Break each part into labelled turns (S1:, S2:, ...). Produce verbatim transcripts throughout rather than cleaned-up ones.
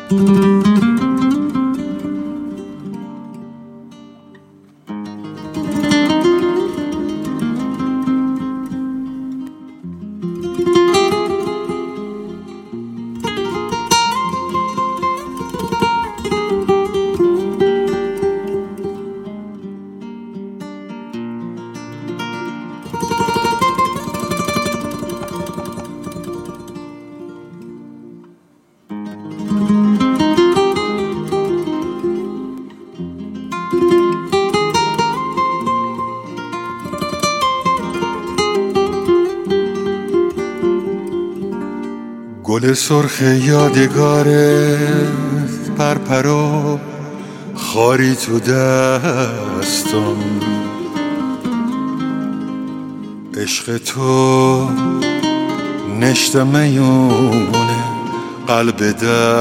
S1: گل سرخ یادگارت پرپرو خاری تو دستم، عشق تو نشته میونه قلب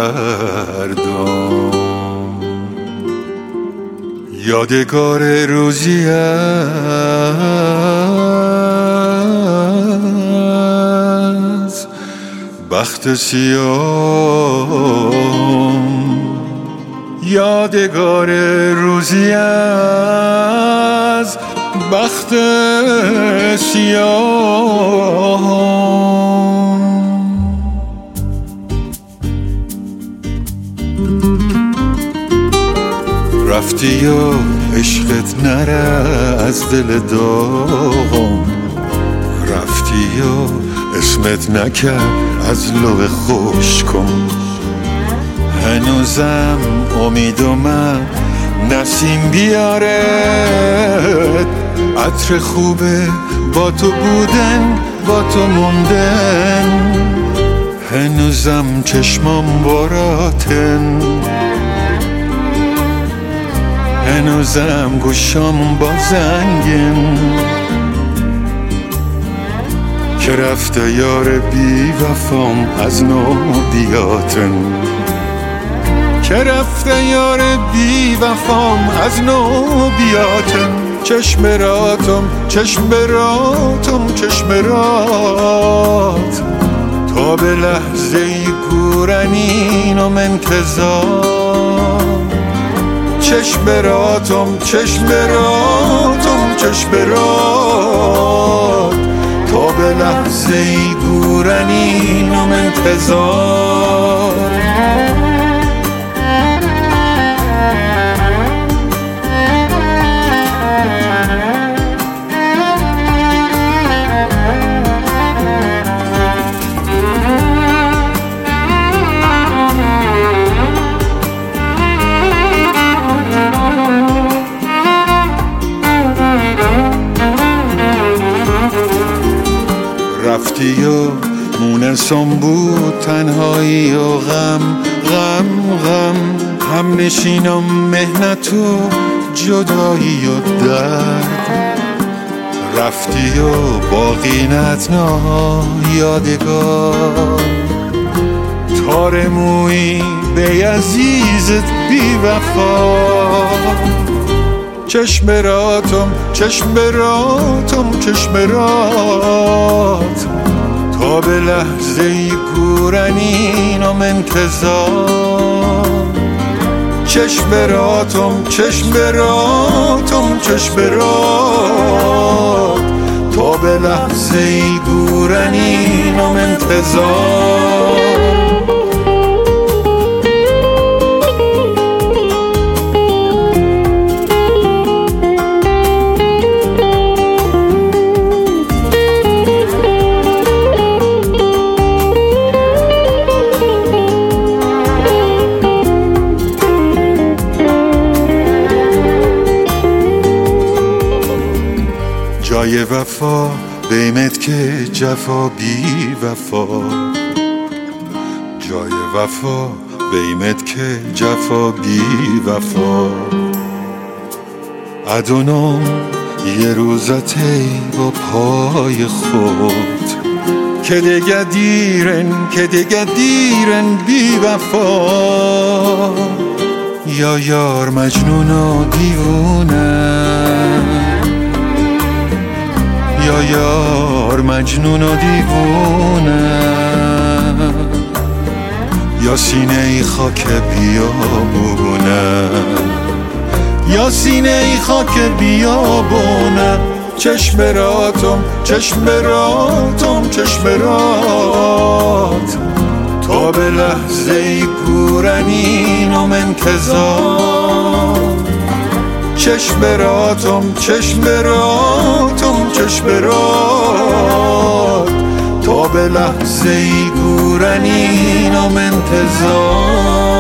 S1: دردم، یادگار روزی از بخت سیام، یادگار روزی از بخت سیام. رفتی و عشقت نره از دل داغم، رفتی و اسمت نکرد از لب خشکم، هنوزم امیدم نسیم بیاره عطر خوبه با تو بودن با تو موندن، هنوزم چشمام براتن، هنوزم گوشام با زنگن، که رفته یار بی وفام از نو بیاتن، که رفته یار بی وفام از نو بیاتن. چشم راتم چشم راتم چشم رات تا به لحظه گورنینم انتظار، چشم راتم چشم راتم چشم رات تا به لحظه گورنینم انتظار. رفتی و مونسم بود تنهایی و غم غم غم، هم نشینم مهنت و جدایی و درد، رفتی و باقی نتنا یادگار، تار موی به عزیزت بی وفا، چشم راتم چشم راتم چشم رات تا به لحظه گورنینم انتظار، چشم راتم چشم راتم چشم رات تا به لحظه گورنینم انتظار. جای وفا بیمت که جفا بی وفا، جای وفا بیمت که جفا بی وفا، ادونم یه روزتی با پای خود، که دیگه دیرن که دیگه دیرن بی وفا، یا یار مجنون و دیوونه، یا یار مجنون و دیوونه، یا سینه ای خاک بیابونه، یا سینه ای خاک بیابونه، چشم راتم چشم راتم چشم رات، تا به لحظه ای گورنینم انتظار، چشم راتم چشم راتم چشم رات، تا به لحظه ای گورنینم انتظار.